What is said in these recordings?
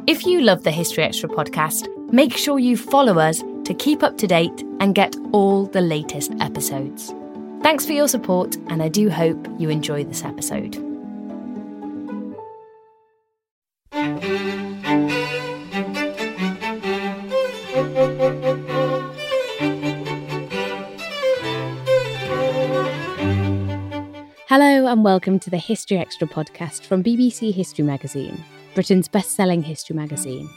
If you love the History Extra podcast, make sure you follow us to keep up to date and get all the latest episodes. Thanks for your support, and I do hope you enjoy this episode. Hello and welcome to the History Extra podcast from BBC History Magazine, Britain's best-selling history magazine.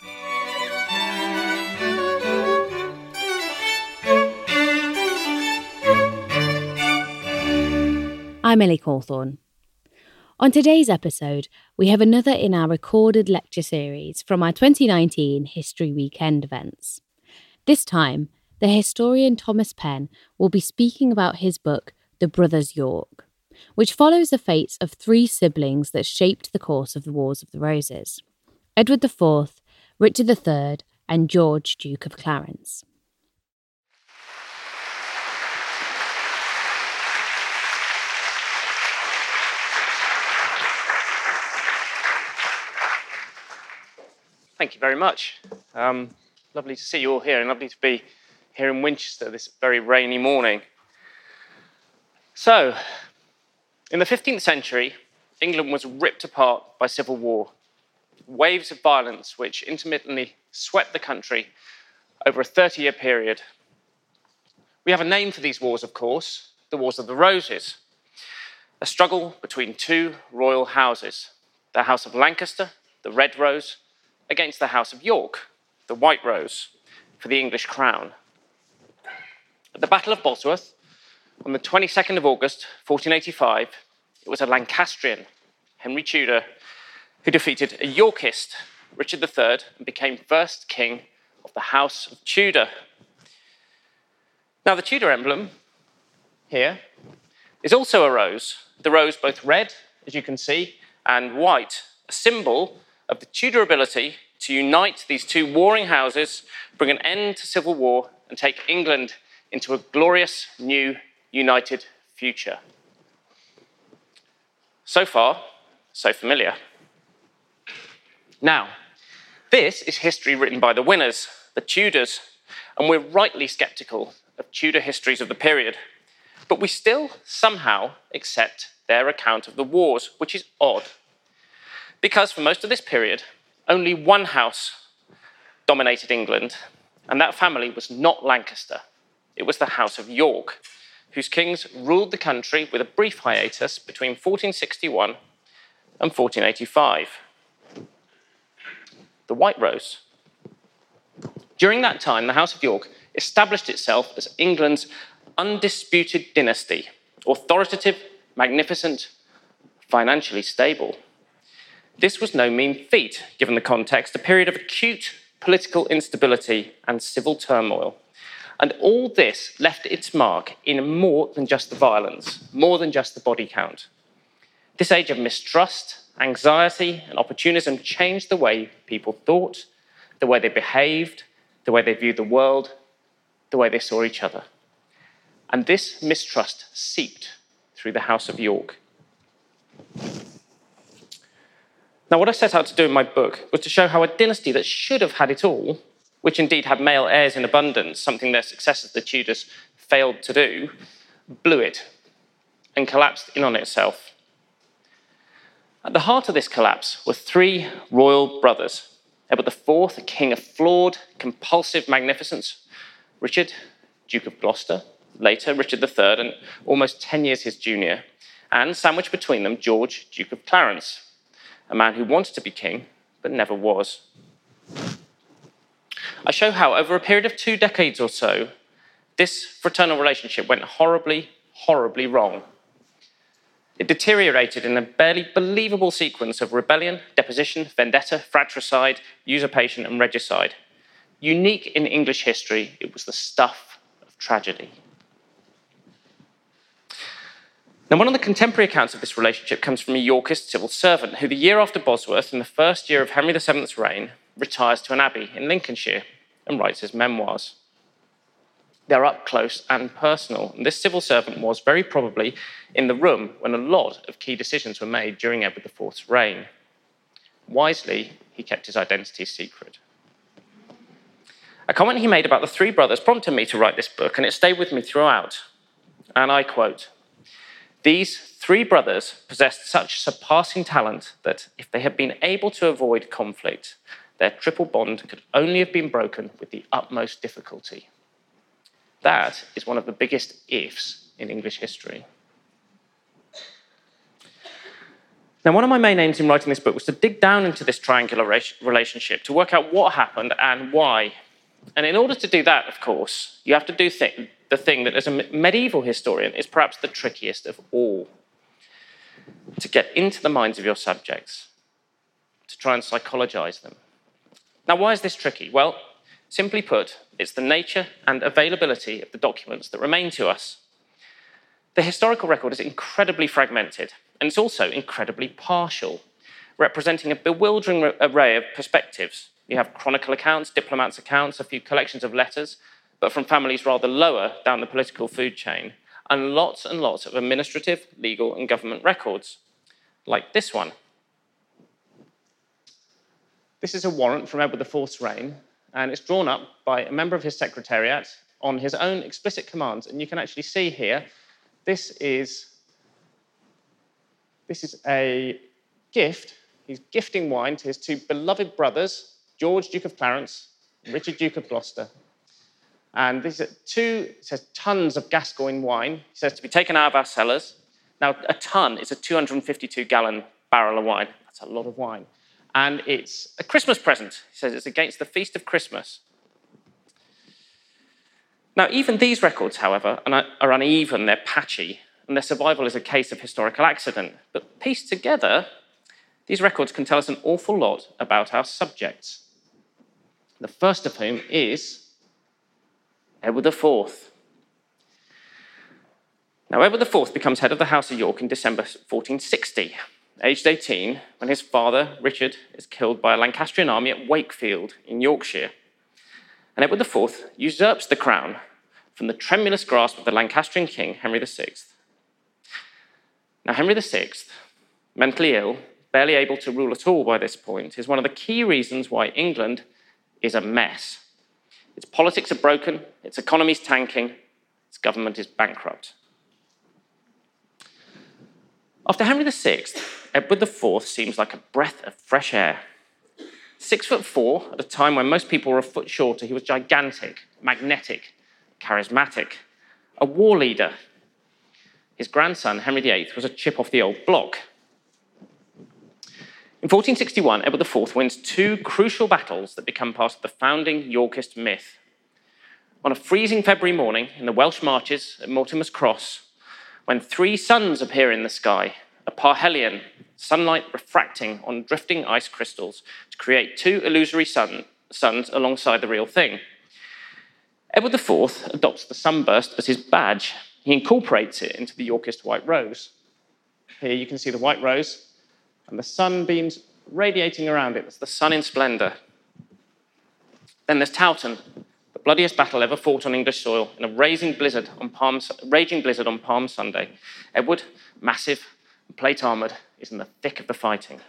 I'm Ellie Cawthorne. On today's episode, we have another in our recorded lecture series from our 2019 History Weekend events. This time, the historian Thomas Penn will be speaking about his book, The Brothers York, which follows the fates of three siblings that shaped the course of the Wars of the Roses: Edward IV, Richard III, and George, Duke of Clarence. Thank you very much. Lovely to see you all here, and lovely to be here in Winchester this very rainy morning. So, in the 15th century, England was ripped apart by civil war. Waves of violence which intermittently swept the country over a 30-year period. We have a name for these wars, of course, the Wars of the Roses, a struggle between two royal houses, the House of Lancaster, the Red Rose, against the House of York, the White Rose, for the English crown. At the Battle of Bosworth, on the 22nd of August, 1485, it was a Lancastrian, Henry Tudor, who defeated a Yorkist, Richard III, and became first king of the House of Tudor. Now, the Tudor emblem here is also a rose. The rose both red, as you can see, and white, a symbol of the Tudor ability to unite these two warring houses, bring an end to civil war, and take England into a glorious new united future. So far, so familiar. Now, this is history written by the winners, the Tudors, and we're rightly sceptical of Tudor histories of the period, but we still somehow accept their account of the wars, which is odd, because for most of this period, only one house dominated England, and that family was not Lancaster. It was the House of York, whose kings ruled the country with a brief hiatus between 1461 and 1485. The White Rose. During that time, the House of York established itself as England's undisputed dynasty, authoritative, magnificent, financially stable. This was no mean feat, given the context, a period of acute political instability and civil turmoil. And all this left its mark in more than just the violence, more than just the body count. This age of mistrust, anxiety, and opportunism changed the way people thought, the way they behaved, the way they viewed the world, the way they saw each other. And this mistrust seeped through the House of York. Now, what I set out to do in my book was to show how a dynasty that should have had it all, which indeed had male heirs in abundance, something their successors, the Tudors, failed to do, blew it and collapsed in on itself. At the heart of this collapse were three royal brothers. Edward IV, a king of flawed, compulsive magnificence, Richard, Duke of Gloucester, later Richard III, and almost 10 years his junior, and sandwiched between them, George, Duke of Clarence, a man who wanted to be king, but never was. I show how, over a period of 2 decades or so, this fraternal relationship went horribly, horribly wrong. It deteriorated in a barely believable sequence of rebellion, deposition, vendetta, fratricide, usurpation, and regicide. Unique in English history, it was the stuff of tragedy. Now, one of the contemporary accounts of this relationship comes from a Yorkist civil servant who, the year after Bosworth, in the first year of Henry VII's reign, retires to an abbey in Lincolnshire and writes his memoirs. They're up close and personal, and this civil servant was very probably in the room when a lot of key decisions were made during Edward IV's reign. Wisely, he kept his identity secret. A comment he made about the three brothers prompted me to write this book, and it stayed with me throughout. And I quote, "These three brothers possessed such surpassing talent that if they had been able to avoid conflict, their triple bond could only have been broken with the utmost difficulty." That is one of the biggest ifs in English history. Now, one of my main aims in writing this book was to dig down into this triangular relationship, to work out what happened and why. And in order to do that, of course, you have to do the thing that as a medieval historian is perhaps the trickiest of all: to get into the minds of your subjects, to try and psychologize them. Now, why is this tricky? Well, simply put, it's the nature and availability of the documents that remain to us. The historical record is incredibly fragmented, and it's also incredibly partial, representing a bewildering array of perspectives. You have chronicle accounts, diplomats' accounts, a few collections of letters, but from families rather lower down the political food chain, and lots of administrative, legal, and government records, like this one. This is a warrant from Edward IV's reign, and it's drawn up by a member of his secretariat on his own explicit commands. And you can actually see here, this is a gift. He's gifting wine to his two beloved brothers, George, Duke of Clarence, and Richard, Duke of Gloucester. And these are it says tons of Gascoigne wine. He says to be taken out of our cellars. Now, a ton is a 252-gallon barrel of wine. That's a lot of wine. And it's a Christmas present. He says it's against the feast of Christmas. Now, even these records, however, are uneven, they're patchy, and their survival is a case of historical accident. But pieced together, these records can tell us an awful lot about our subjects. The first of whom is Edward IV. Now, Edward IV becomes head of the House of York in December 1460, aged 18, when his father, Richard, is killed by a Lancastrian army at Wakefield in Yorkshire. And Edward IV usurps the crown from the tremulous grasp of the Lancastrian king, Henry VI. Now, Henry VI, mentally ill, barely able to rule at all by this point, is one of the key reasons why England is a mess. Its politics are broken, its economy is tanking, its government is bankrupt. After Henry VI, Edward IV seems like a breath of fresh air. 6'4", at a time when most people were a foot shorter, he was gigantic, magnetic, charismatic, a war leader. His grandson, Henry VIII, was a chip off the old block. In 1461, Edward IV wins two crucial battles that become part of the founding Yorkist myth. On a freezing February morning in the Welsh Marches at Mortimer's Cross, when three suns appear in the sky, a parhelion, sunlight refracting on drifting ice crystals to create two illusory suns alongside the real thing. Edward IV adopts the sunburst as his badge. He incorporates it into the Yorkist white rose. Here you can see the white rose and the sunbeams radiating around it. That's the sun in splendour. Then there's Towton, the bloodiest battle ever fought on English soil in a raging blizzard on Palm Sunday. Edward, massive and plate-armoured, is in the thick of the fighting.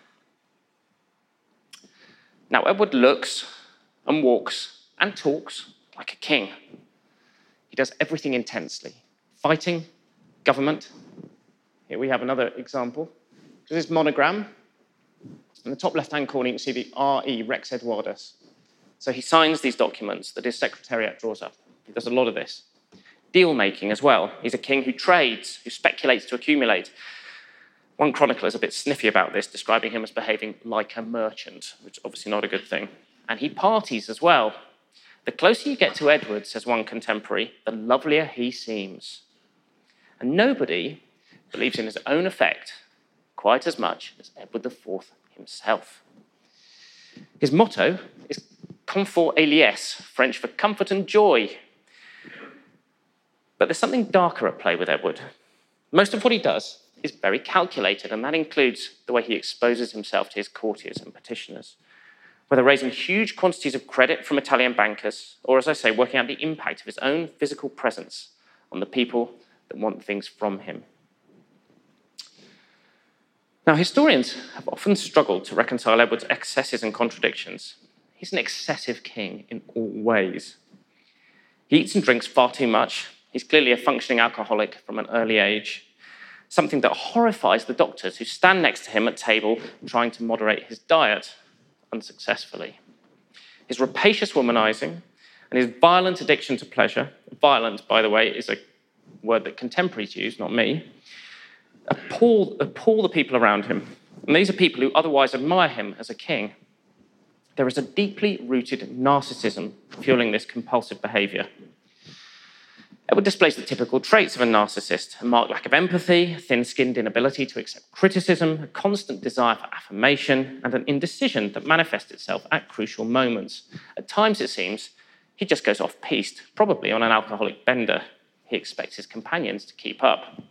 Now, Edward looks and walks and talks like a king. He does everything intensely. Fighting, government. Here we have another example. This is monogram. In the top left-hand corner, you can see the R.E. Rex Edwardus. So he signs these documents that his secretariat draws up. He does a lot of this. Deal-making as well. He's a king who trades, who speculates to accumulate. One chronicler is a bit sniffy about this, describing him as behaving like a merchant, which is obviously not a good thing. And he parties as well. The closer you get to Edward, says one contemporary, the lovelier he seems. And nobody believes in his own effect quite as much as Edward IV himself. His motto is Comfort et liesse, French for comfort and joy. But there's something darker at play with Edward. Most of what he does is very calculated, and that includes the way he exposes himself to his courtiers and petitioners, whether raising huge quantities of credit from Italian bankers, or, as I say, working out the impact of his own physical presence on the people that want things from him. Now, historians have often struggled to reconcile Edward's excesses and contradictions. He's an excessive king in all ways. He eats and drinks far too much. He's clearly a functioning alcoholic from an early age, something that horrifies the doctors who stand next to him at table trying to moderate his diet unsuccessfully. His rapacious womanizing and his violent addiction to pleasure, violent, by the way, is a word that contemporaries use, not me, appall the people around him. And these are people who otherwise admire him as a king. There is a deeply rooted narcissism fueling this compulsive behavior. Edward displays the typical traits of a narcissist: a marked lack of empathy, a thin-skinned inability to accept criticism, a constant desire for affirmation, and an indecision that manifests itself at crucial moments. At times, it seems, he just goes off-piste, probably on an alcoholic bender. He expects his companions to keep up.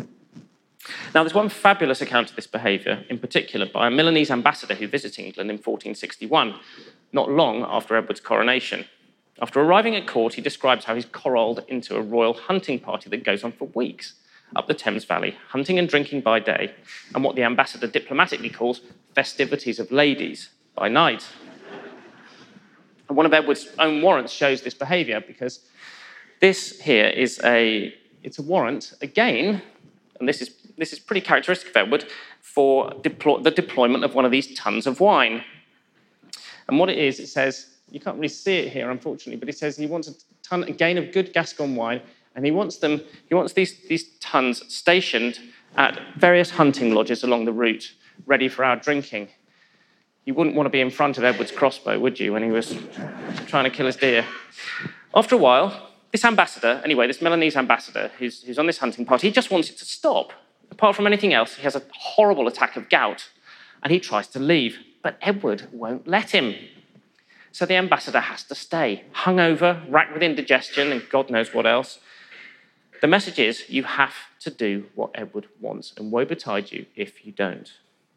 Now, there's one fabulous account of this behaviour, in particular by a Milanese ambassador who visited England in 1461, not long after Edward's coronation. After arriving at court, he describes how he's corralled into a royal hunting party that goes on for weeks up the Thames Valley, hunting and drinking by day, and what the ambassador diplomatically calls festivities of ladies by night. And one of Edward's own warrants shows this behaviour, because this here is a warrant, again, and this is pretty characteristic of Edward, for the deployment of one of these tons of wine. And what it is, it says, you can't really see it here, unfortunately, but it says he wants a ton, again, of good Gascon wine, and he wants these tons stationed at various hunting lodges along the route, ready for our drinking. You wouldn't want to be in front of Edward's crossbow, would you, when he was trying to kill his deer? After a while, this ambassador, anyway, this Milanese ambassador who's on this hunting party, he just wants it to stop. Apart from anything else, he has a horrible attack of gout, and he tries to leave, but Edward won't let him. So the ambassador has to stay, hungover, racked with indigestion, and God knows what else. The message is, you have to do what Edward wants, and woe betide you if you don't.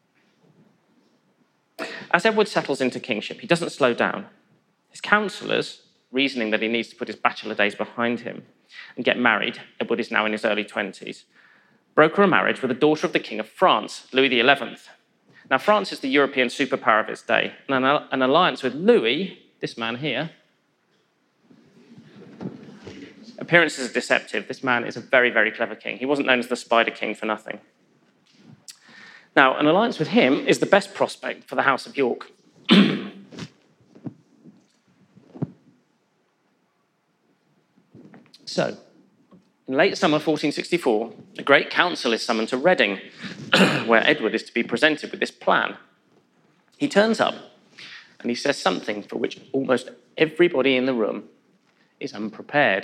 As Edward settles into kingship, he doesn't slow down. His counsellors, reasoning that he needs to put his bachelor days behind him and get married, Edward is now in his early 20s, broker a marriage with a daughter of the King of France, Louis XI. Now, France is the European superpower of its day, and an alliance with Louis, this man here, appearances are deceptive. This man is a very, very clever king. He wasn't known as the Spider King for nothing. Now, an alliance with him is the best prospect for the House of York. So, in late summer 1464, a great council is summoned to Reading, where Edward is to be presented with this plan. He turns up and he says something for which almost everybody in the room is unprepared.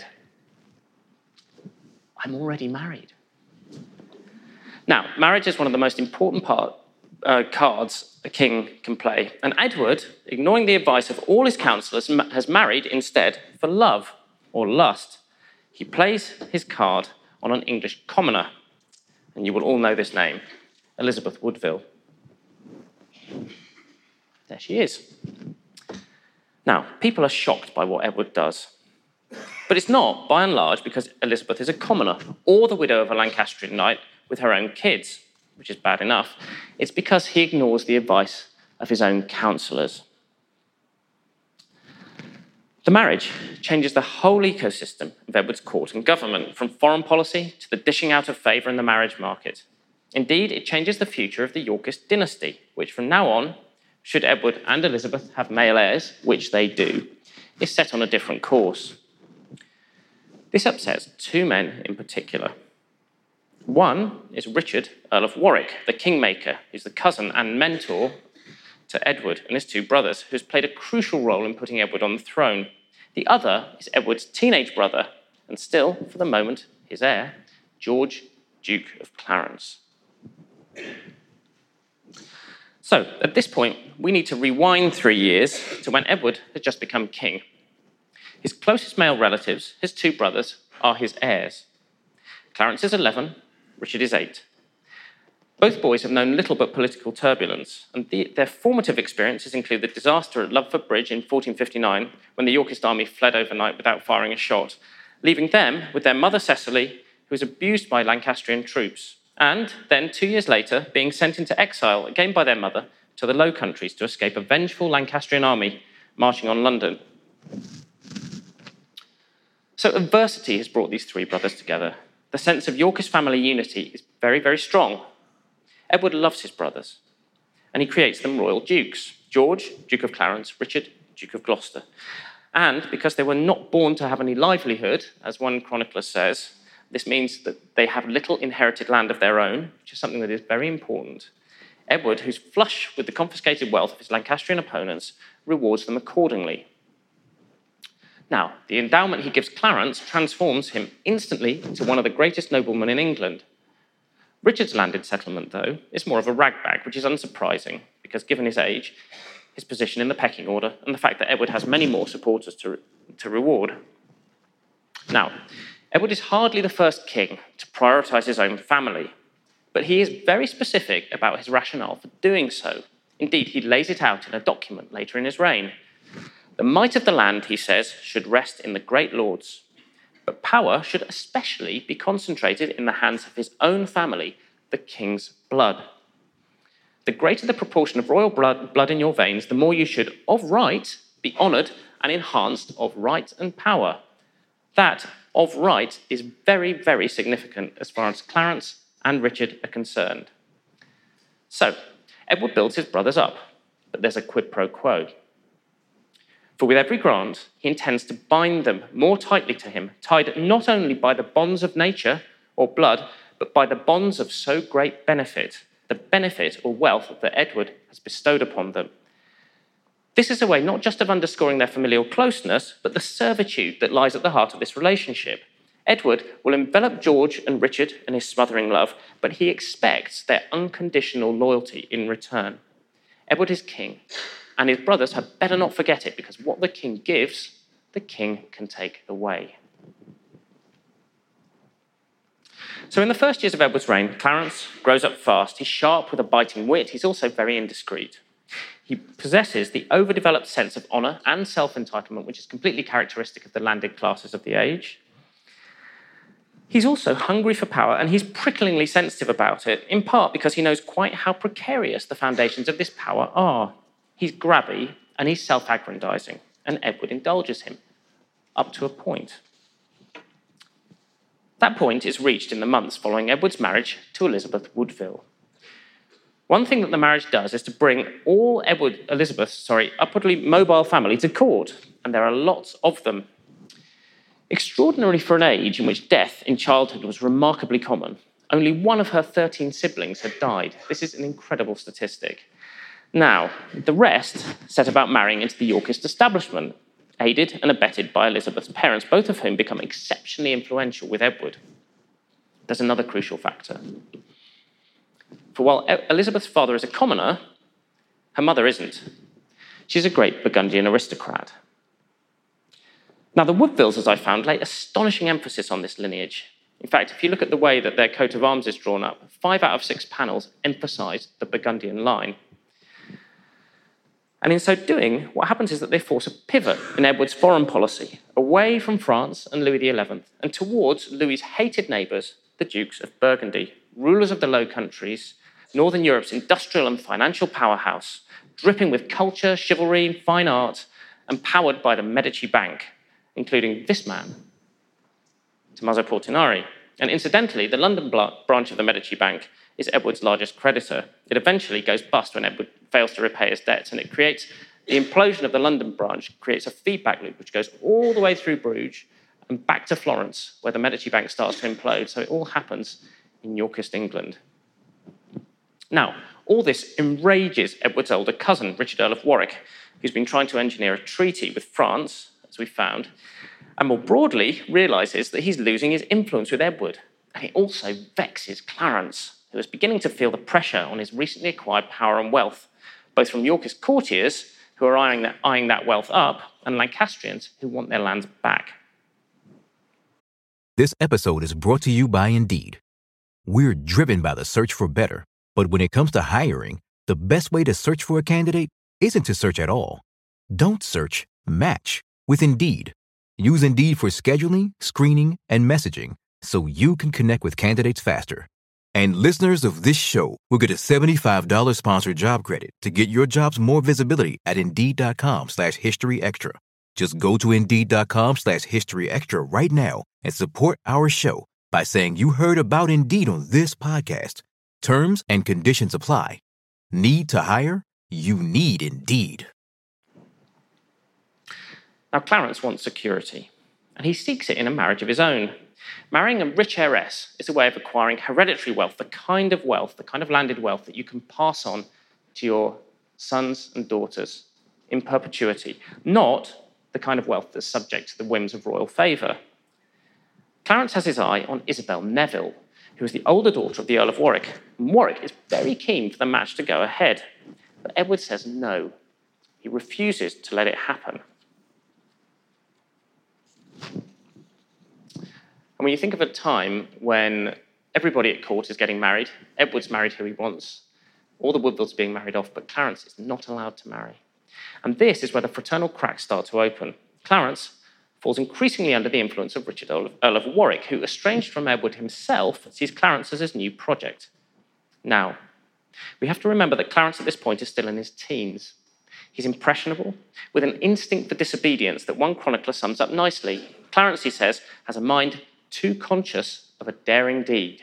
I'm already married. Now, marriage is one of the most important cards a king can play, and Edward, ignoring the advice of all his councillors, has married instead for love or lust. He plays his card on an English commoner, and you will all know this name, Elizabeth Woodville. There she is. Now, people are shocked by what Edward does, but it's not, by and large, because Elizabeth is a commoner or the widow of a Lancastrian knight with her own kids, which is bad enough. It's because he ignores the advice of his own councillors. The marriage changes the whole ecosystem of Edward's court and government, from foreign policy to the dishing out of favour in the marriage market. Indeed, it changes the future of the Yorkist dynasty, which from now on, should Edward and Elizabeth have male heirs, which they do, is set on a different course. This upsets two men in particular. One is Richard, Earl of Warwick, the kingmaker, who's the cousin and mentor to Edward and his two brothers, who's played a crucial role in putting Edward on the throne. The other is Edward's teenage brother, and still, for the moment, his heir, George, Duke of Clarence. So, at this point, we need to rewind 3 years to when Edward had just become king. His closest male relatives, his two brothers, are his heirs. Clarence is 11, Richard is 8. Both boys have known little but political turbulence, and their formative experiences include the disaster at Ludford Bridge in 1459, when the Yorkist army fled overnight without firing a shot, leaving them with their mother Cecily, who was abused by Lancastrian troops, and then 2 years later being sent into exile, again by their mother, to the Low Countries to escape a vengeful Lancastrian army marching on London. So adversity has brought these three brothers together. The sense of Yorkist family unity is very, very strong. Edward loves his brothers, and he creates them royal dukes. George, Duke of Clarence, Richard, Duke of Gloucester. And because they were not born to have any livelihood, as one chronicler says, this means that they have little inherited land of their own, which is something that is very important. Edward, who's flush with the confiscated wealth of his Lancastrian opponents, rewards them accordingly. Now, the endowment he gives Clarence transforms him instantly into one of the greatest noblemen in England. Richard's landed settlement, though, is more of a ragbag, which is unsurprising, because given his age, his position in the pecking order, and the fact that Edward has many more supporters to reward. Now, Edward is hardly the first king to prioritise his own family, but he is very specific about his rationale for doing so. Indeed, he lays it out in a document later in his reign. The might of the land, he says, should rest in the great lords, but power should especially be concentrated in the hands of his own family, the king's blood. The greater the proportion of royal blood in your veins, the more you should, of right, be honoured and enhanced of right and power. That, of right, is very, very significant as far as Clarence and Richard are concerned. So, Edward builds his brothers up, but there's a quid pro quo. For with every grant, he intends to bind them more tightly to him, tied not only by the bonds of nature or blood, but by the bonds of so great benefit, the benefit or wealth that Edward has bestowed upon them. This is a way not just of underscoring their familial closeness, but the servitude that lies at the heart of this relationship. Edward will envelop George and Richard in his smothering love, but he expects their unconditional loyalty in return. Edward is king, and his brothers had better not forget it, because what the king gives, the king can take away. So in the first years of Edward's reign, Clarence grows up fast. He's sharp with a biting wit. He's also very indiscreet. He possesses the overdeveloped sense of honour and self-entitlement, which is completely characteristic of the landed classes of the age. He's also hungry for power, and he's pricklingly sensitive about it, in part because he knows quite how precarious the foundations of this power are. He's grabby, and he's self-aggrandising, and Edward indulges him, up to a point. That point is reached in the months following Edward's marriage to Elizabeth Woodville. One thing that the marriage does is to bring all Elizabeth's upwardly mobile family to court, and there are lots of them. Extraordinary for an age in which death in childhood was remarkably common, only one of her 13 siblings had died. This is an incredible statistic. Now, the rest set about marrying into the Yorkist establishment, aided and abetted by Elizabeth's parents, both of whom become exceptionally influential with Edward. There's another crucial factor. For while Elizabeth's father is a commoner, her mother isn't. She's a great Burgundian aristocrat. Now, the Woodvilles, as I found, lay astonishing emphasis on this lineage. In fact, if you look at the way that their coat of arms is drawn up, 5 out of 6 panels emphasise the Burgundian line. And in so doing, what happens is that they force a pivot in Edward's foreign policy, away from France and Louis XI, and towards Louis's hated neighbours, the Dukes of Burgundy, rulers of the Low Countries, Northern Europe's industrial and financial powerhouse, dripping with culture, chivalry, fine art, and powered by the Medici Bank, including this man, Tommaso Portinari. And incidentally, the London branch of the Medici Bank is Edward's largest creditor. It eventually goes bust when Edward fails to repay his debts, and it creates the implosion of the London branch, creates a feedback loop which goes all the way through Bruges and back to Florence, where the Medici Bank starts to implode. So it all happens in Yorkist England. Now, all this enrages Edward's older cousin, Richard, Earl of Warwick, who's been trying to engineer a treaty with France, as we found, and more broadly realises that he's losing his influence with Edward. And it also vexes Clarence, who is beginning to feel the pressure on his recently acquired power and wealth, both from Yorkist courtiers, who are eyeing that wealth up, and Lancastrians, who want their lands back. This episode is brought to you by Indeed. We're driven by the search for better, but when it comes to hiring, the best way to search for a candidate isn't to search at all. Don't search, match with Indeed. Use Indeed for scheduling, screening, and messaging so you can connect with candidates faster. And listeners of this show will get a $75 sponsored job credit to get your jobs more visibility at Indeed.com/History Extra. Just go to Indeed.com/History Extra right now and support our show by saying you heard about Indeed on this podcast. Terms and conditions apply. Need to hire? You need Indeed. Now, Clarence wants security, and he seeks it in a marriage of his own. Marrying a rich heiress is a way of acquiring hereditary wealth, the kind of landed wealth that you can pass on to your sons and daughters in perpetuity, not the kind of wealth that's subject to the whims of royal favour. Clarence has his eye on Isabel Neville, who is the older daughter of the Earl of Warwick. And Warwick is very keen for the match to go ahead, but Edward says no. He refuses to let it happen. And when you think of a time when everybody at court is getting married, Edward's married who he wants, all the Woodvilles are being married off, but Clarence is not allowed to marry. And this is where the fraternal cracks start to open. Clarence falls increasingly under the influence of Richard, Earl of Warwick, who, estranged from Edward himself, sees Clarence as his new project. Now, we have to remember that Clarence at this point is still in his teens. He's impressionable, with an instinct for disobedience that one chronicler sums up nicely. Clarence, he says, has a mind too conscious of a daring deed.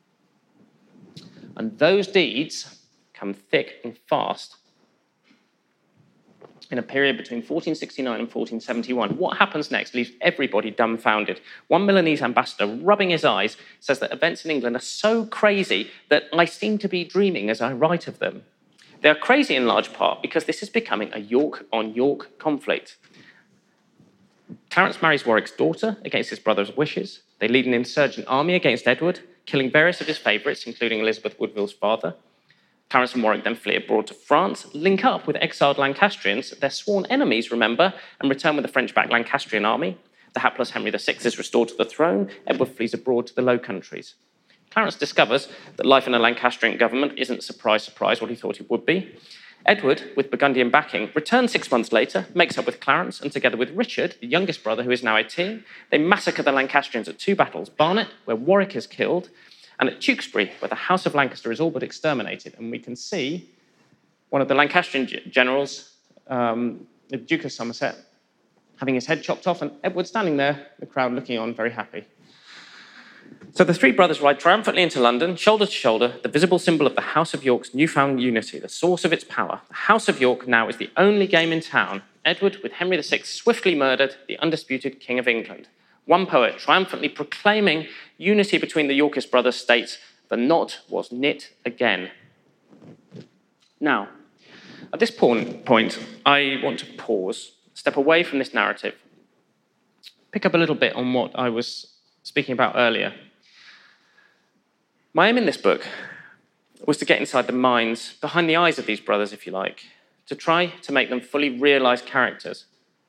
And those deeds come thick and fast. In a period between 1469 and 1471, what happens next leaves everybody dumbfounded. One Milanese ambassador, rubbing his eyes, says that events in England are so crazy that I seem to be dreaming as I write of them. They are crazy in large part because this is becoming a York-on-York conflict. Clarence marries Warwick's daughter against his brother's wishes. They lead an insurgent army against Edward, killing various of his favourites, including Elizabeth Woodville's father. Clarence and Warwick then flee abroad to France, link up with exiled Lancastrians, their sworn enemies, remember, and return with the French-backed Lancastrian army. The hapless Henry VI is restored to the throne. Edward flees abroad to the Low Countries. Clarence discovers that life in a Lancastrian government isn't, surprise, surprise, what he thought it would be. Edward, with Burgundian backing, returns 6 months later, makes up with Clarence, and together with Richard, the youngest brother, who is now 18, they massacre the Lancastrians at 2 battles: Barnet, where Warwick is killed, and at Tewkesbury, where the House of Lancaster is all but exterminated. And we can see one of the Lancastrian generals, the Duke of Somerset, having his head chopped off, and Edward standing there, the crowd looking on, very happy. So the 3 brothers ride triumphantly into London, shoulder to shoulder, the visible symbol of the House of York's newfound unity, the source of its power. The House of York now is the only game in town. Edward, with Henry VI swiftly murdered, the undisputed King of England. One poet triumphantly proclaiming unity between the Yorkist brothers states, "The knot was knit again." Now, at this point, I want to pause, step away from this narrative, pick up a little bit on what I was speaking about earlier. My aim in this book was to get inside the minds, behind the eyes of these brothers, if you like, to try to make them fully realised characters.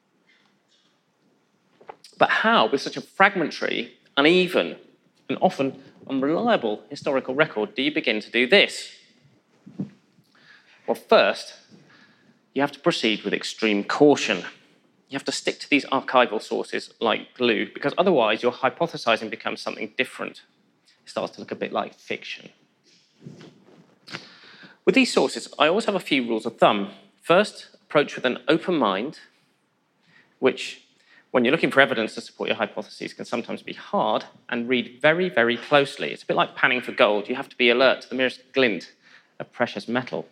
But how, with such a fragmentary, uneven, and often unreliable historical record, do you begin to do this? Well, first, you have to proceed with extreme caution. You have to stick to these archival sources like glue, because otherwise your hypothesizing becomes something different. It starts to look a bit like fiction. With these sources, I always have a few rules of thumb. First, approach with an open mind, which, when you're looking for evidence to support your hypotheses, can sometimes be hard, and read very, very closely. It's a bit like panning for gold. You have to be alert to the merest glint of precious metal.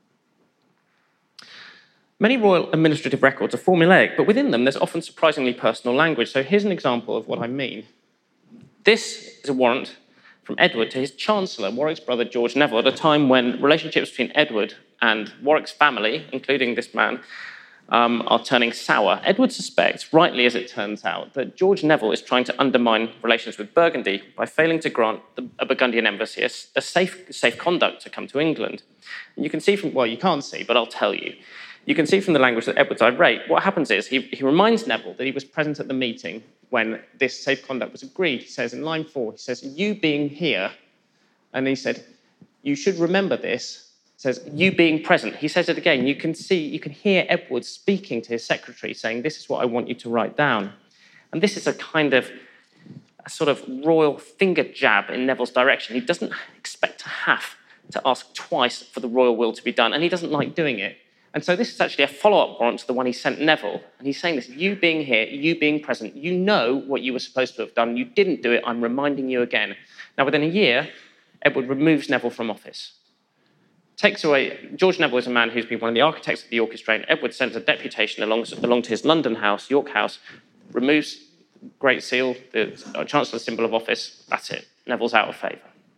Many royal administrative records are formulaic, but within them there's often surprisingly personal language. So here's an example of what I mean. This is a warrant from Edward to his Chancellor, Warwick's brother George Neville, at a time when relationships between Edward and Warwick's family, including this man, are turning sour. Edward suspects, rightly as it turns out, that George Neville is trying to undermine relations with Burgundy by failing to grant a Burgundian embassy a safe conduct to come to England. And you can see from, well, you can't see, but I'll tell you. You can see from the language that Edward's irate, what happens is he reminds Neville that he was present at the meeting when this safe conduct was agreed. He says in line 4, he says, "You being here," and he said, "You should remember this." He says, "You being present." He says it again. You can hear Edward speaking to his secretary saying, "This is what I want you to write down." And this is a sort of royal finger jab in Neville's direction. He doesn't expect expect to have to ask twice for the royal will to be done, and he doesn't like doing it. And so this is actually a follow-up warrant to the one he sent Neville. And he's saying this, you being here, you being present, you know what you were supposed to have done. You didn't do it. I'm reminding you again. Now, within a year, Edward removes Neville from office. Takes away, George Neville is a man who's been one of the architects of the Yorkist reign. Edward sends a deputation along to his London house, York House, removes Great Seal, the Chancellor's symbol of office. That's it. Neville's out of favour.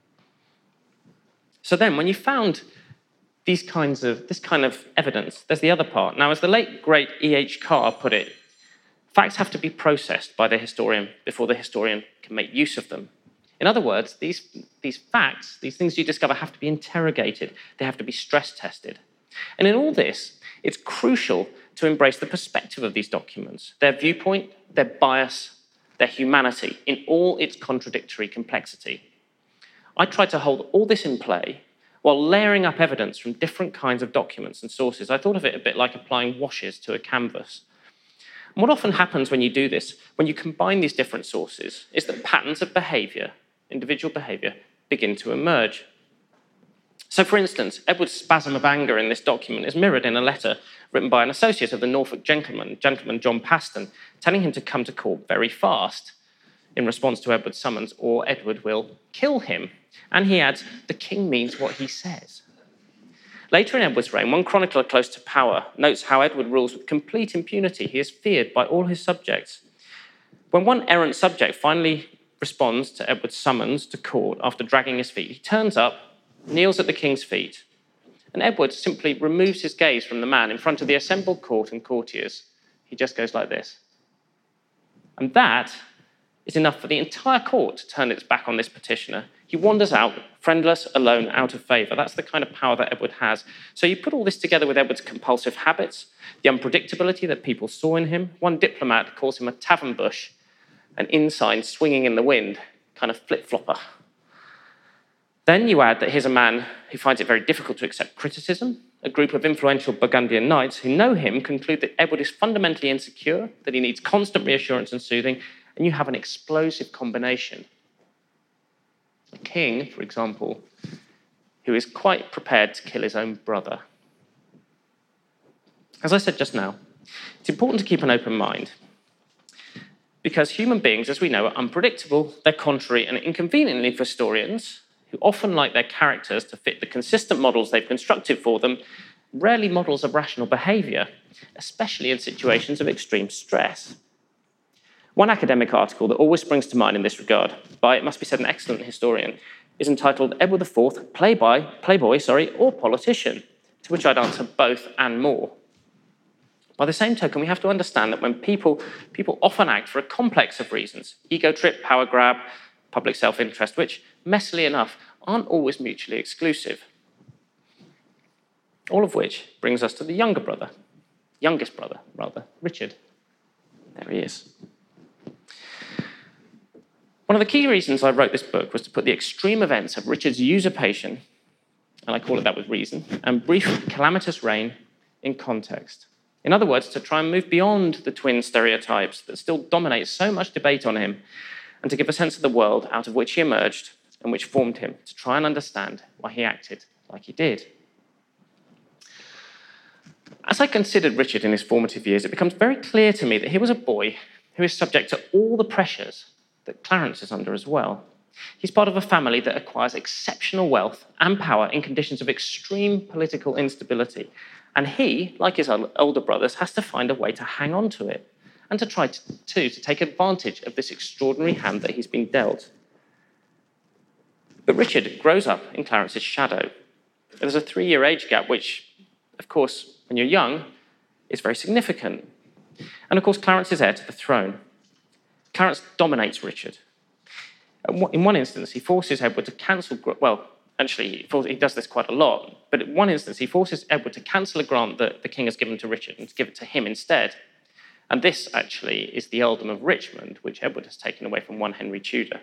So then, when you found this kind of evidence, there's the other part. Now, as the late, great E.H. Carr put it, facts have to be processed by the historian before the historian can make use of them. In other words, these facts, these things you discover, have to be interrogated. They have to be stress-tested. And in all this, it's crucial to embrace the perspective of these documents, their viewpoint, their bias, their humanity, in all its contradictory complexity. I tried to hold all this in play while layering up evidence from different kinds of documents and sources. I thought of it a bit like applying washes to a canvas. And what often happens when you do this, when you combine these different sources, is that patterns of behaviour, individual behaviour, begin to emerge. So, for instance, Edward's spasm of anger in this document is mirrored in a letter written by an associate of the Norfolk gentleman John Paston, telling him to come to court very fast in response to Edward's summons, or Edward will kill him. And he adds, the king means what he says. Later in Edward's reign, one chronicler close to power notes how Edward rules with complete impunity. He is feared by all his subjects. When one errant subject finally responds to Edward's summons to court after dragging his feet, he turns up, kneels at the king's feet, and Edward simply removes his gaze from the man in front of the assembled court and courtiers. He just goes like this. And that is enough for the entire court to turn its back on this petitioner. He wanders out, friendless, alone, out of favour. That's the kind of power that Edward has. So you put all this together with Edward's compulsive habits, the unpredictability that people saw in him. One diplomat calls him a tavern bush, an inn sign swinging in the wind, kind of flip-flopper. Then you add that here's a man who finds it very difficult to accept criticism. A group of influential Burgundian knights who know him conclude that Edward is fundamentally insecure, that he needs constant reassurance and soothing, and you have an explosive combination. A king, for example, who is quite prepared to kill his own brother. As I said just now, it's important to keep an open mind, because human beings, as we know, are unpredictable, they're contrary, and inconveniently for historians, who often like their characters to fit the consistent models they've constructed for them, rarely models of rational behaviour, especially in situations of extreme stress. One academic article that always springs to mind in this regard, by, it must be said, an excellent historian, is entitled Edward IV, Playboy, or Politician, to which I'd answer both and more. By the same token, we have to understand that when people often act for a complex of reasons, ego trip, power grab, public self-interest, which, messily enough, aren't always mutually exclusive. All of which brings us to the youngest brother, Richard. There he is. One of the key reasons I wrote this book was to put the extreme events of Richard's usurpation, and I call it that with reason, and brief calamitous reign in context. In other words, to try and move beyond the twin stereotypes that still dominate so much debate on him, and to give a sense of the world out of which he emerged and which formed him, to try and understand why he acted like he did. As I considered Richard in his formative years, it becomes very clear to me that he was a boy who is subject to all the pressures that Clarence is under as well. He's part of a family that acquires exceptional wealth and power in conditions of extreme political instability. And he, like his older brothers, has to find a way to hang on to it and to try to take advantage of this extraordinary hand that he's been dealt. But Richard grows up in Clarence's shadow. There's a 3-year age gap, which, of course, when you're young, is very significant. And of course, Clarence is heir to the throne. Clarence dominates Richard. In one instance, he forces Edward to cancel... Well, actually, he does this quite a lot. But in one instance, he forces Edward to cancel a grant that the king has given to Richard and to give it to him instead. And this, actually, is the earldom of Richmond, which Edward has taken away from one Henry Tudor.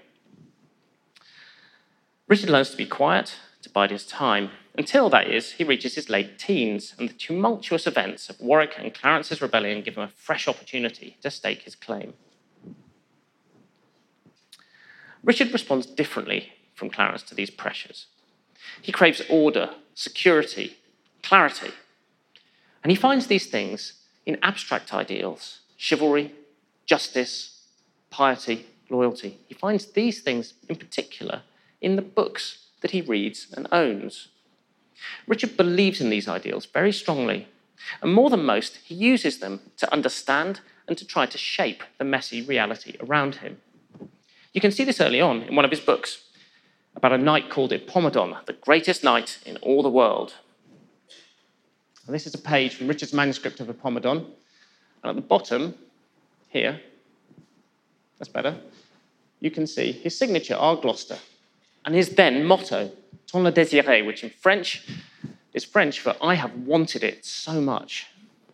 Richard learns to be quiet, to bide his time, until, that is, he reaches his late teens, and the tumultuous events of Warwick and Clarence's rebellion give him a fresh opportunity to stake his claim. Richard responds differently from Clarence to these pressures. He craves order, security, clarity. And he finds these things in abstract ideals: chivalry, justice, piety, loyalty. He finds these things in particular in the books that he reads and owns. Richard believes in these ideals very strongly, and more than most, he uses them to understand and to try to shape the messy reality around him. You can see this early on in one of his books about a knight called Epaminondas, the greatest knight in all the world. And this is a page from Richard's manuscript of Epaminondas, and at the bottom here, that's better, you can see his signature, R. Gloucester, and his then motto, Tant le désiré, which in French is French for I have wanted it so much.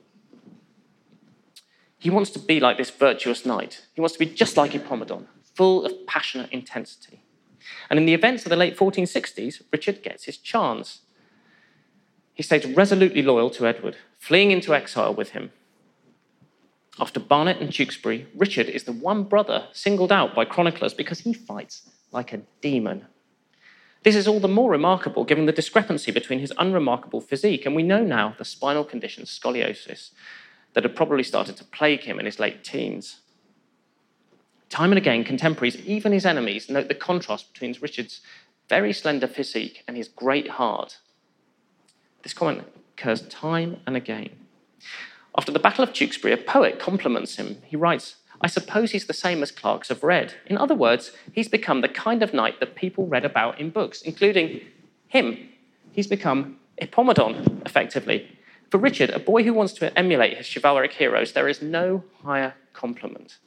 He wants to be like this virtuous knight. He wants to be just like Epaminondas, full of passionate intensity. And in the events of the late 1460s, Richard gets his chance. He stays resolutely loyal to Edward, fleeing into exile with him. After Barnet and Tewkesbury, Richard is the one brother singled out by chroniclers because he fights like a demon. This is all the more remarkable given the discrepancy between his unremarkable physique and we know now the spinal condition scoliosis that had probably started to plague him in his late teens. Time and again, contemporaries, even his enemies, note the contrast between Richard's very slender physique and his great heart. This comment occurs time and again. After the Battle of Tewkesbury, a poet compliments him. He writes, "I suppose he's the same as clerks have read." In other words, he's become the kind of knight that people read about in books, including him. He's become Epaminondas, effectively. For Richard, a boy who wants to emulate his chivalric heroes, there is no higher compliment.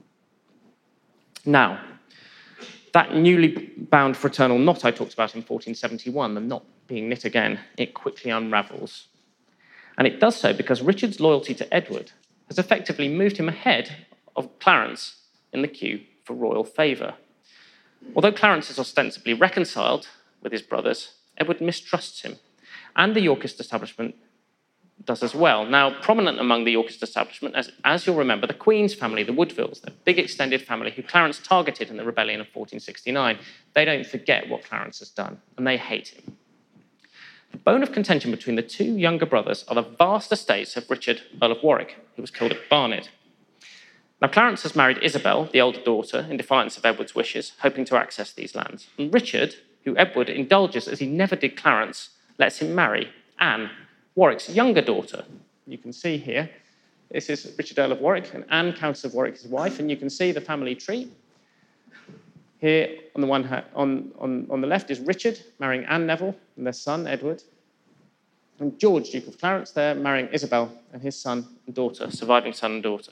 Now, that newly bound fraternal knot I talked about in 1471, the knot being knit again, it quickly unravels. And it does so because Richard's loyalty to Edward has effectively moved him ahead of Clarence in the queue for royal favour. Although Clarence is ostensibly reconciled with his brothers, Edward mistrusts him, and the Yorkist establishment does as well. Now, prominent among the Yorkist establishment, as you'll remember, the Queen's family, the Woodvilles, the big extended family who Clarence targeted in the rebellion of 1469. They don't forget what Clarence has done, and they hate him. The bone of contention between the two younger brothers are the vast estates of Richard, Earl of Warwick, who was killed at Barnet. Now, Clarence has married Isabel, the older daughter, in defiance of Edward's wishes, hoping to access these lands. And Richard, who Edward indulges as he never did Clarence, lets him marry Anne, Warwick's younger daughter. You can see here, this is Richard, Earl of Warwick, and Anne, Countess of Warwick, his wife, and you can see the family tree. Here, on the on the left is Richard marrying Anne Neville and their son, Edward, and George, Duke of Clarence, there marrying Isabel and his son and daughter, surviving son and daughter.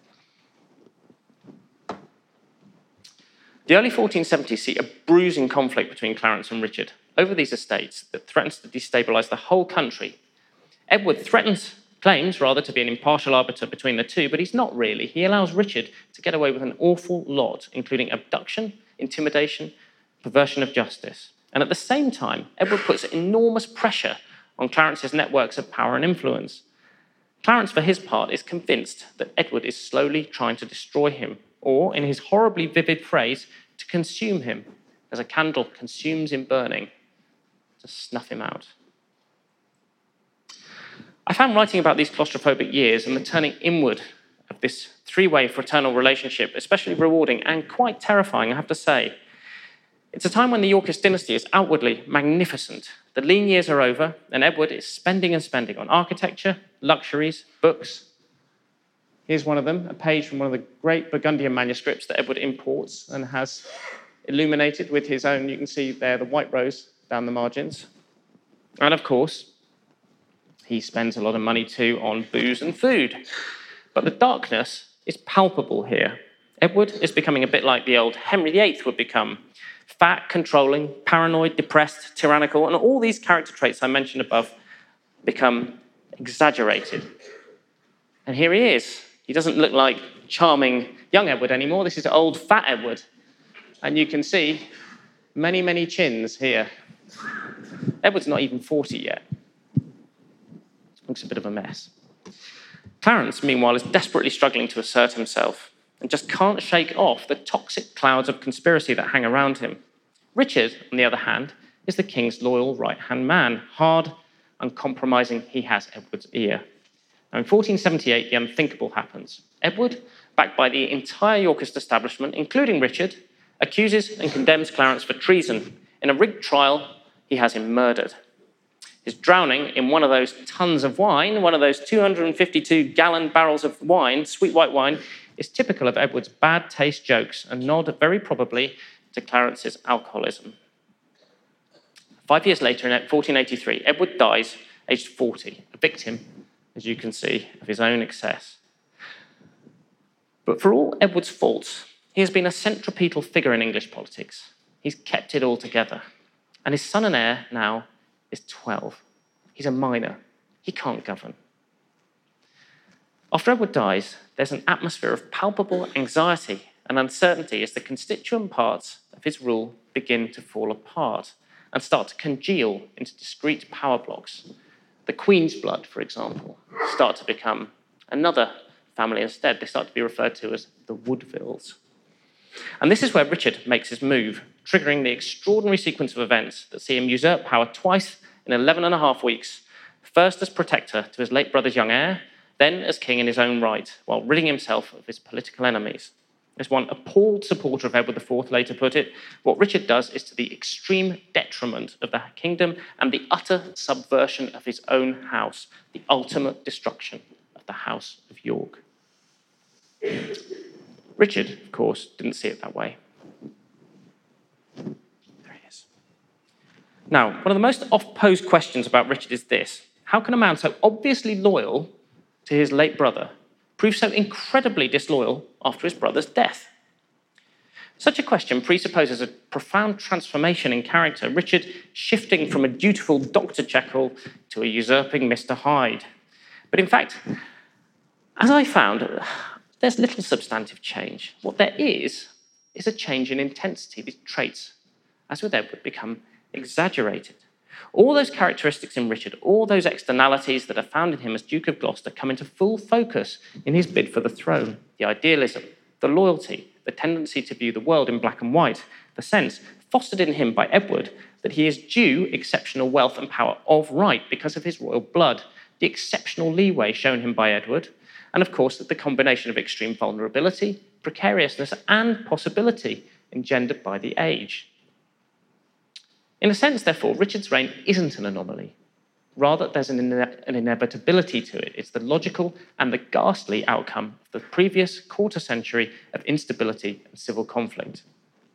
The early 1470s see a bruising conflict between Clarence and Richard over these estates that threatens to destabilise the whole country. Edward claims to be an impartial arbiter between the two, but he's not really. He allows Richard to get away with an awful lot, including abduction, intimidation, perversion of justice. And at the same time, Edward puts enormous pressure on Clarence's networks of power and influence. Clarence, for his part, is convinced that Edward is slowly trying to destroy him, or, in his horribly vivid phrase, to consume him, as a candle consumes in burning, to snuff him out. I found writing about these claustrophobic years and the turning inward of this three-way fraternal relationship especially rewarding and quite terrifying, I have to say. It's a time when the Yorkist dynasty is outwardly magnificent. The lean years are over, and Edward is spending and spending on architecture, luxuries, books. Here's one of them, a page from one of the great Burgundian manuscripts that Edward imports and has illuminated with his own, you can see there, the white rose down the margins. And of course, he spends a lot of money too on booze and food. But the darkness is palpable here. Edward is becoming a bit like the old Henry VIII would become. Fat, controlling, paranoid, depressed, tyrannical, and all these character traits I mentioned above become exaggerated. And here he is. He doesn't look like charming young Edward anymore. This is old, fat Edward. And you can see many, many chins here. Edward's not even 40 yet. Looks a bit of a mess. Clarence, meanwhile, is desperately struggling to assert himself and just can't shake off the toxic clouds of conspiracy that hang around him. Richard, on the other hand, is the king's loyal right-hand man. Hard, uncompromising, he has Edward's ear. Now, in 1478, the unthinkable happens. Edward, backed by the entire Yorkist establishment, including Richard, accuses and condemns Clarence for treason. In a rigged trial, he has him murdered. His drowning in one of those tons of wine, one of those 252-gallon barrels of wine, sweet white wine, is typical of Edward's bad taste jokes and nod very probably to Clarence's alcoholism. 5 years later, in 1483, Edward dies, aged 40, a victim, as you can see, of his own excess. But for all Edward's faults, he has been a centripetal figure in English politics. He's kept it all together. And his son and heir now is 12. He's a minor. He can't govern. After Edward dies, there's an atmosphere of palpable anxiety and uncertainty as the constituent parts of his rule begin to fall apart and start to congeal into discrete power blocks. The Queen's blood, for example, start to become another family instead. They start to be referred to as the Woodvilles. And this is where Richard makes his move, triggering the extraordinary sequence of events that see him usurp power twice in 11 and a half weeks, first as protector to his late brother's young heir, then as king in his own right, while ridding himself of his political enemies. As one appalled supporter of Edward IV later put it, what Richard does is to the extreme detriment of the kingdom and the utter subversion of his own house, the ultimate destruction of the House of York. Richard, of course, didn't see it that way. There he is. Now, one of the most oft-posed questions about Richard is this: how can a man so obviously loyal to his late brother prove so incredibly disloyal after his brother's death? Such a question presupposes a profound transformation in character, Richard shifting from a dutiful Dr. Jekyll to a usurping Mr. Hyde. But in fact, as I found, there's little substantive change. What there is a change in intensity. These traits, as with Edward, become exaggerated. All those characteristics in Richard, all those externalities that are found in him as Duke of Gloucester come into full focus in his bid for the throne. The idealism, the loyalty, the tendency to view the world in black and white, the sense fostered in him by Edward that he is due exceptional wealth and power of right because of his royal blood, the exceptional leeway shown him by Edward, and of course the combination of extreme vulnerability, precariousness, and possibility engendered by the age. In a sense, therefore, Richard's reign isn't an anomaly. Rather, there's an inevitability to it. It's the logical and the ghastly outcome of the previous quarter century of instability and civil conflict.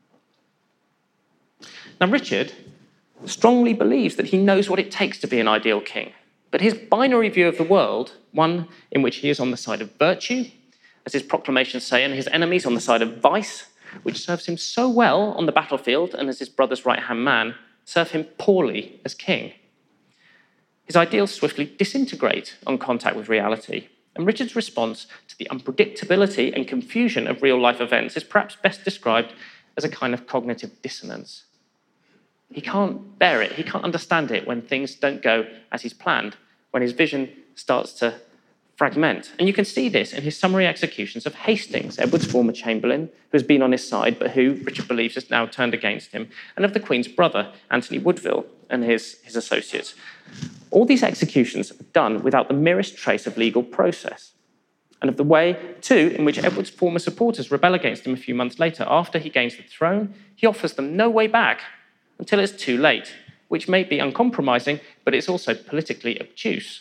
Now, Richard strongly believes that he knows what it takes to be an ideal king, but his binary view of the world, one in which he is on the side of virtue, as his proclamations say, and his enemies on the side of vice, which serves him so well on the battlefield and as his brother's right-hand man, serve him poorly as king. His ideals swiftly disintegrate on contact with reality, and Richard's response to the unpredictability and confusion of real-life events is perhaps best described as a kind of cognitive dissonance. He can't bear it, he can't understand it when things don't go as he's planned, when his vision starts to fragment. And you can see this in his summary executions of Hastings, Edward's former chamberlain, who has been on his side, but who, Richard believes, has now turned against him, and of the Queen's brother, Anthony Woodville, and his associates. All these executions are done without the merest trace of legal process, and of the way, too, in which Edward's former supporters rebel against him a few months later. After he gains the throne, he offers them no way back until it's too late, which may be uncompromising, but it's also politically obtuse.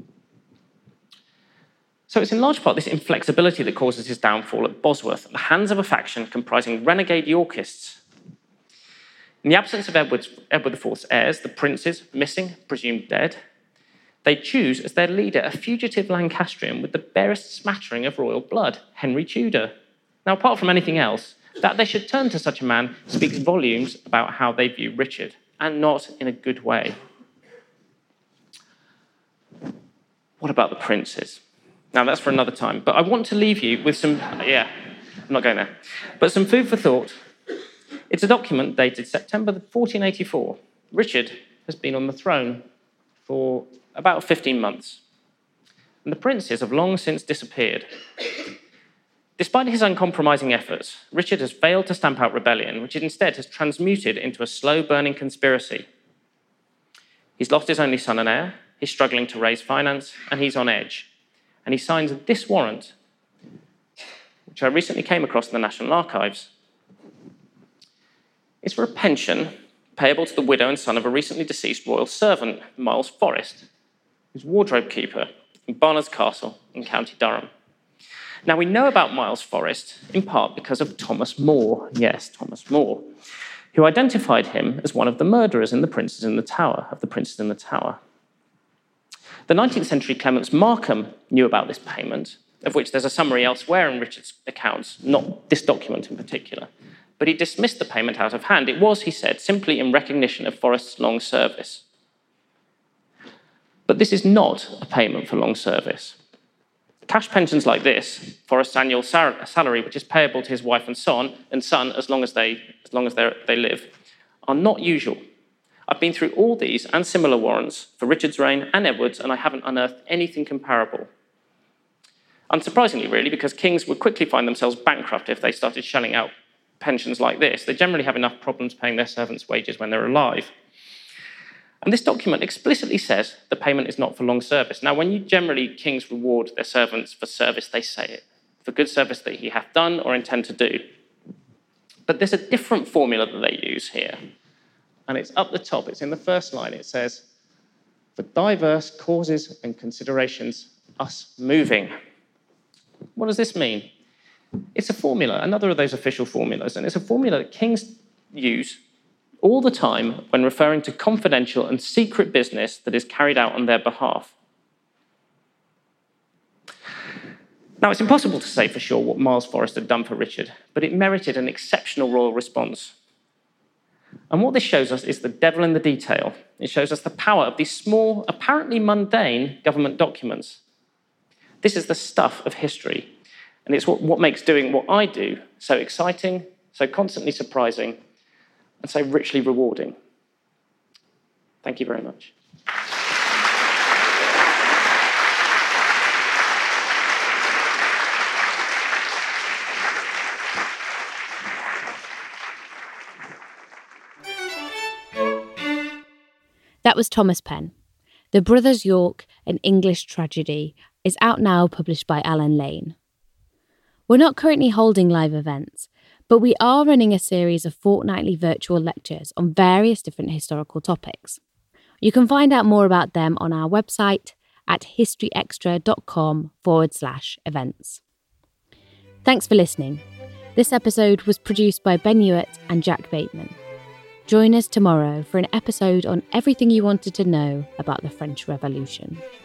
So it's in large part this inflexibility that causes his downfall at Bosworth, at the hands of a faction comprising renegade Yorkists. In the absence of Edward IV's heirs, the princes, missing, presumed dead, they choose as their leader a fugitive Lancastrian with the barest smattering of royal blood, Henry Tudor. Now, apart from anything else, that they should turn to such a man speaks volumes about how they view Richard, and not in a good way. What about the princes? Now, that's for another time, but I want to leave you with some, I'm not going there, but some food for thought. It's a document dated September 1484. Richard has been on the throne for about 15 months, and the princes have long since disappeared. Despite his uncompromising efforts, Richard has failed to stamp out rebellion, which instead has transmuted into a slow-burning conspiracy. He's lost his only son and heir, he's struggling to raise finance, and he's on edge. And he signs this warrant, which I recently came across in the National Archives. It's for a pension payable to the widow and son of a recently deceased royal servant, Miles Forrest, who's wardrobe keeper in Barnard's Castle in County Durham. Now, we know about Miles Forrest in part because of Thomas More, yes, Thomas More, who identified him as one of the murderers in The Princes in the Tower. The 19th century Clements Markham knew about this payment, of which there's a summary elsewhere in Richard's accounts, not this document in particular. But he dismissed the payment out of hand. It was, he said, simply in recognition of Forrest's long service. But this is not a payment for long service. Cash pensions like this, Forrest's annual salary, which is payable to his wife and son as long as they live, are not usual. I've been through all these and similar warrants for Richard's reign and Edward's, and I haven't unearthed anything comparable. Unsurprisingly, really, because kings would quickly find themselves bankrupt if they started shelling out pensions like this. They generally have enough problems paying their servants' wages when they're alive. And this document explicitly says the payment is not for long service. Now, when kings reward their servants for service, they say it, for good service that he hath done or intend to do. But there's a different formula that they use here. And it's up the top, it's in the first line. It says, for diverse causes and considerations, us moving. What does this mean? It's a formula, another of those official formulas, and it's a formula that kings use all the time when referring to confidential and secret business that is carried out on their behalf. Now, it's impossible to say for sure what Miles Forrest had done for Richard, but it merited an exceptional royal response. And what this shows us is the devil in the detail. It shows us the power of these small, apparently mundane government documents. This is the stuff of history, and it's what makes doing what I do so exciting, so constantly surprising, and so richly rewarding. Thank you very much. That was Thomas Penn. The Brothers York, an English tragedy, is out now, published by Alan Lane. We're not currently holding live events, but we are running a series of fortnightly virtual lectures on various different historical topics. You can find out more about them on our website at historyextra.com/events. Thanks for listening. This episode was produced by Ben Hewitt and Jack Bateman. Join us tomorrow for an episode on everything you wanted to know about the French Revolution.